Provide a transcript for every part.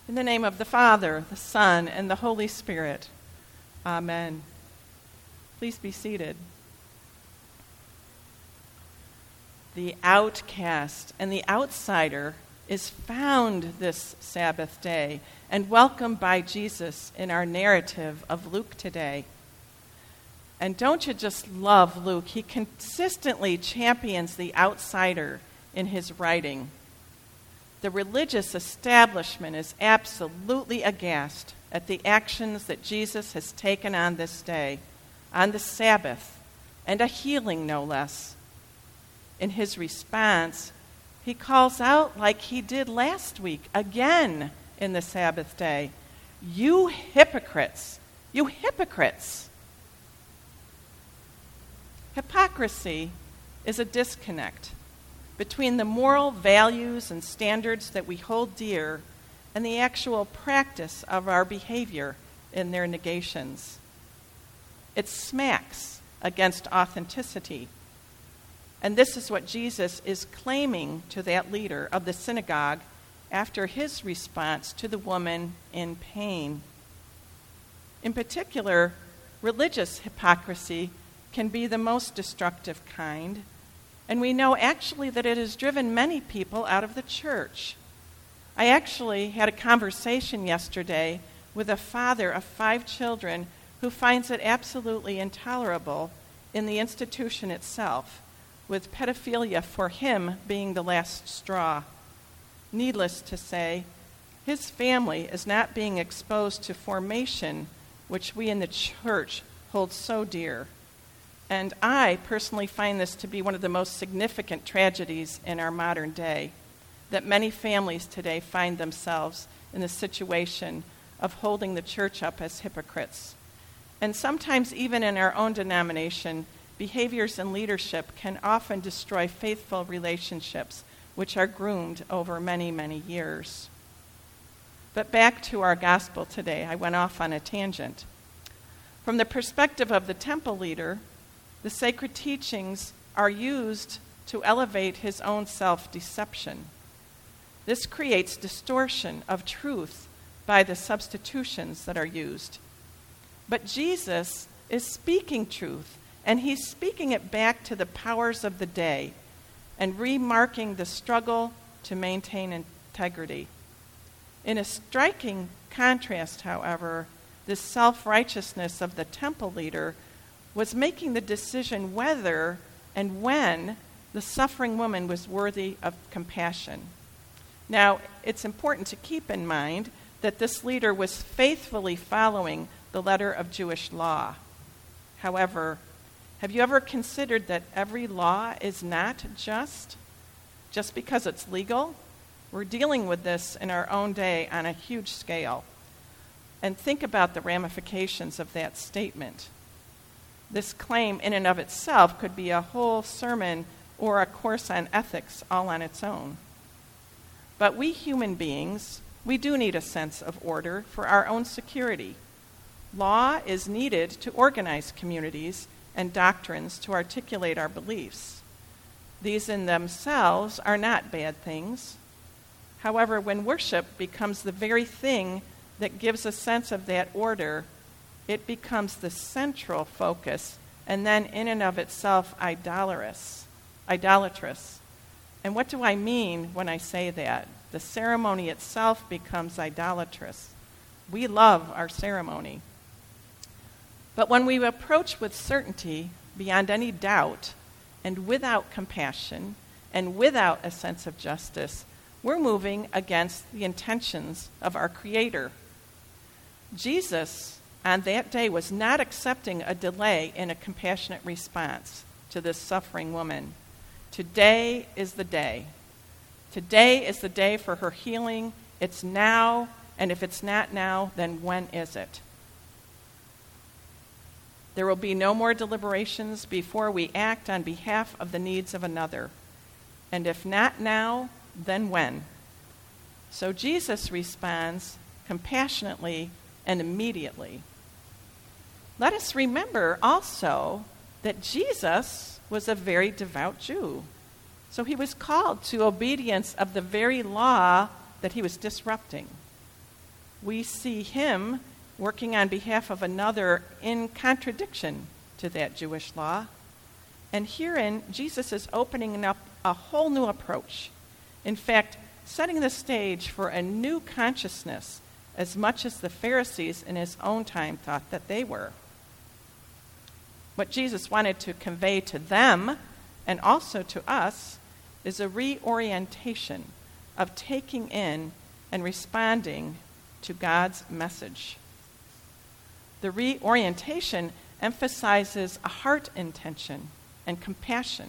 In the name of the Father, the Son, and the Holy Spirit. Amen. Please be seated. The outcast and the outsider is found this Sabbath day and welcomed by Jesus in our narrative of Luke today. And don't you just love Luke? He consistently champions the outsider in his writing. The religious establishment is absolutely aghast at the actions that Jesus has taken on this day, on the Sabbath, and a healing no less. In his response, he calls out like he did last week, again in the Sabbath day, "You hypocrites! You hypocrites!" Hypocrisy is a disconnect between the moral values and standards that we hold dear and the actual practice of our behavior in their negations. It smacks against authenticity. And this is what Jesus is claiming to that leader of the synagogue after his response to the woman in pain. In particular, religious hypocrisy can be the most destructive kind, and we know actually that it has driven many people out of the church. I actually had a conversation yesterday with a father of 5 children who finds it absolutely intolerable in the institution itself, with pedophilia for him being the last straw. Needless to say, his family is not being exposed to formation, which we in the church hold so dear. And I personally find this to be one of the most significant tragedies in our modern day, that many families today find themselves in the situation of holding the church up as hypocrites. And sometimes even in our own denomination, behaviors in leadership can often destroy faithful relationships which are groomed over many, many years. But back to our gospel today. I went off on a tangent. From the perspective of the temple leader, the sacred teachings are used to elevate his own self-deception. This creates distortion of truth by the substitutions that are used. But Jesus is speaking truth, and he's speaking it back to the powers of the day and remarking the struggle to maintain integrity. In a striking contrast, however, this self-righteousness of the temple leader was making the decision whether and when the suffering woman was worthy of compassion. Now, it's important to keep in mind that this leader was faithfully following the letter of Jewish law. However, have you ever considered that every law is not just because it's legal? We're dealing with this in our own day on a huge scale. And think about the ramifications of that statement. This claim in and of itself could be a whole sermon or a course on ethics all on its own. But we human beings, we do need a sense of order for our own security. Law is needed to organize communities and doctrines to articulate our beliefs. These in themselves are not bad things. However, when worship becomes the very thing that gives a sense of that order, it becomes the central focus, and then in and of itself idolatrous. And what do I mean when I say that? The ceremony itself becomes idolatrous. We love our ceremony. But when we approach with certainty, beyond any doubt, and without compassion, and without a sense of justice, we're moving against the intentions of our Creator. Jesus, on that day, was not accepting a delay in a compassionate response to this suffering woman. Today is the day. Today is the day for her healing. It's now, and if it's not now, then when is it? There will be no more deliberations before we act on behalf of the needs of another. And if not now, then when? So Jesus responds compassionately and immediately. Let us remember also that Jesus was a very devout Jew. So he was called to obedience of the very law that he was disrupting. we see him working on behalf of another in contradiction to that Jewish law. And herein, Jesus is opening up a whole new approach. In fact, setting the stage for a new consciousness as much as the Pharisees in his own time thought that they were. What Jesus wanted to convey to them, and also to us, is a reorientation of taking in and responding to God's message. The reorientation emphasizes a heart intention and compassion.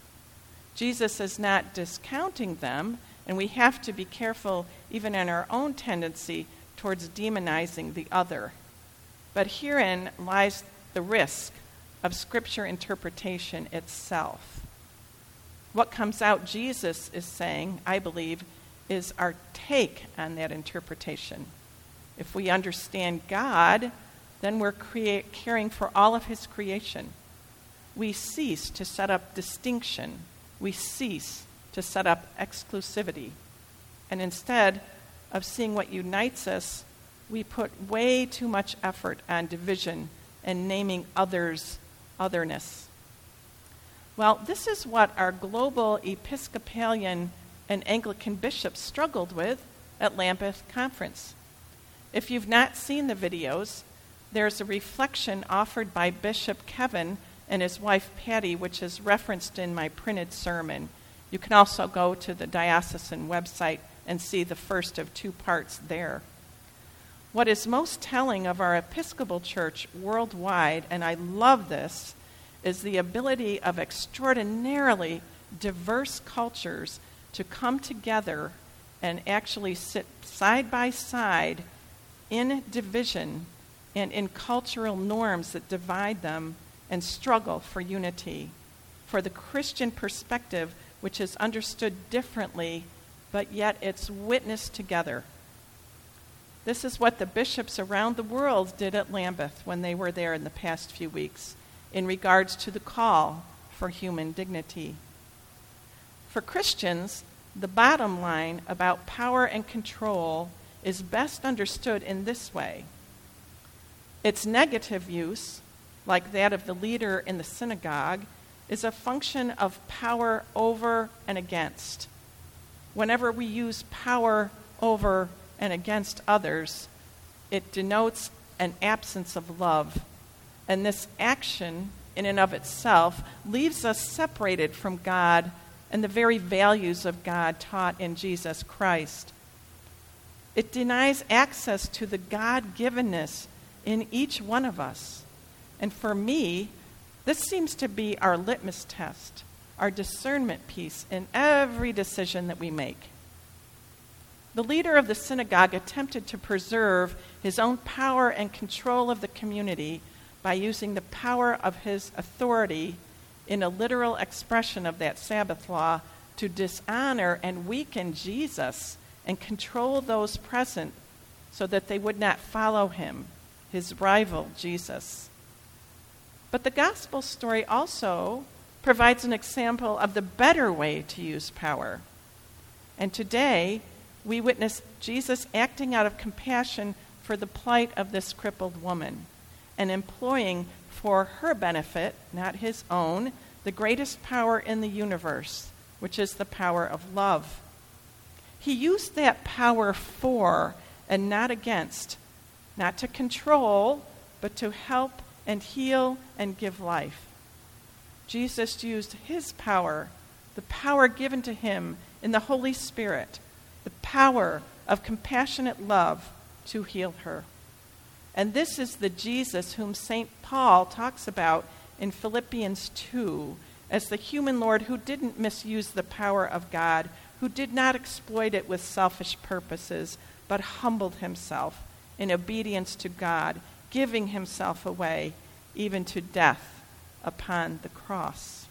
Jesus is not discounting them, and we have to be careful even in our own tendency towards demonizing the other. But herein lies the risk of Scripture interpretation itself. What comes out Jesus is saying, I believe, is our take on that interpretation. If we understand God, then we're caring for all of his creation. We cease to set up distinction. We cease to set up exclusivity. And instead of seeing what unites us, we put way too much effort on division and naming others otherness. Well, this is what our global Episcopalian and Anglican bishops struggled with at Lambeth Conference. If you've not seen the videos, there's a reflection offered by Bishop Kevin and his wife Patty, which is referenced in my printed sermon. You can also go to the diocesan website and see the first of 2 parts there. What is most telling of our Episcopal Church worldwide, and I love this, is the ability of extraordinarily diverse cultures to come together and actually sit side by side in division and in cultural norms that divide them and struggle for unity, for the Christian perspective, which is understood differently, but yet it's witnessed together. This is what the bishops around the world did at Lambeth when they were there in the past few weeks in regards to the call for human dignity. For Christians, the bottom line about power and control is best understood in this way. Its negative use, like that of the leader in the synagogue, is a function of power over and against. Whenever we use power over and against others, it denotes an absence of love. And this action, in and of itself, leaves us separated from God and the very values of God taught in Jesus Christ. It denies access to the God-givenness in each one of us. And for me, this seems to be our litmus test, our discernment piece in every decision that we make. The leader of the synagogue attempted to preserve his own power and control of the community by using the power of his authority in a literal expression of that Sabbath law to dishonor and weaken Jesus and control those present so that they would not follow him, his rival Jesus. But the gospel story also provides an example of the better way to use power. And today, we witness Jesus acting out of compassion for the plight of this crippled woman and employing for her benefit, not his own, the greatest power in the universe, which is the power of love. He used that power for and not against, not to control, but to help and heal and give life. Jesus used his power, the power given to him in the Holy Spirit, the power of compassionate love to heal her. And this is the Jesus whom St. Paul talks about in Philippians 2 as the human Lord who didn't misuse the power of God, who did not exploit it with selfish purposes, but humbled himself in obedience to God, giving himself away even to death upon the cross.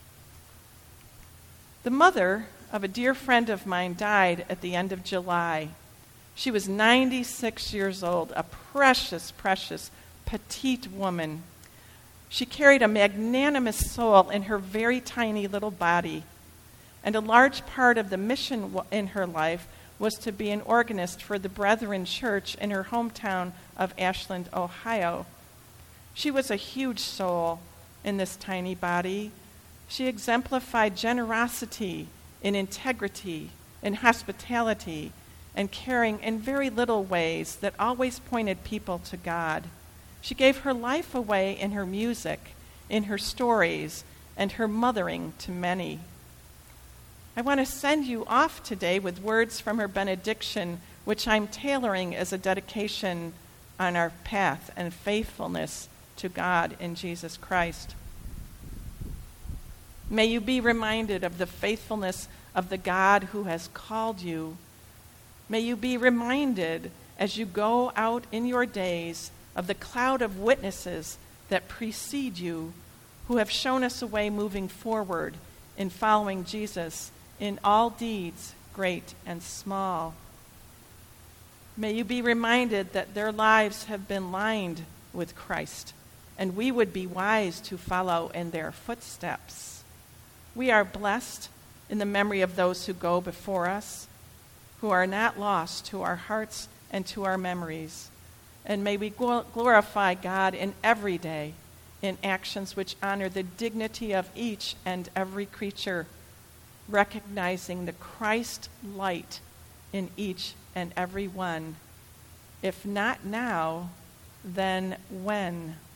The mother of a dear friend of mine died at the end of July. She was 96 years old, a precious, precious, petite woman. She carried a magnanimous soul in her very tiny little body, and a large part of the mission in her life was to be an organist for the Brethren Church in her hometown of Ashland, Ohio. She was a huge soul in this tiny body. She exemplified generosity and integrity and hospitality and caring in very little ways that always pointed people to God. She gave her life away in her music, in her stories, and her mothering to many. I want to send you off today with words from her benediction, which I'm tailoring as a dedication on our path and faithfulness to God in Jesus Christ. May you be reminded of the faithfulness of the God who has called you. May you be reminded as you go out in your days of the cloud of witnesses that precede you, who have shown us a way moving forward in following Jesus in all deeds, great and small. May you be reminded that their lives have been lined with Christ, and we would be wise to follow in their footsteps. We are blessed in the memory of those who go before us, who are not lost to our hearts and to our memories. And may we glorify God in every day, in actions which honor the dignity of each and every creature, recognizing the Christ light in each and every one. If not now, then when?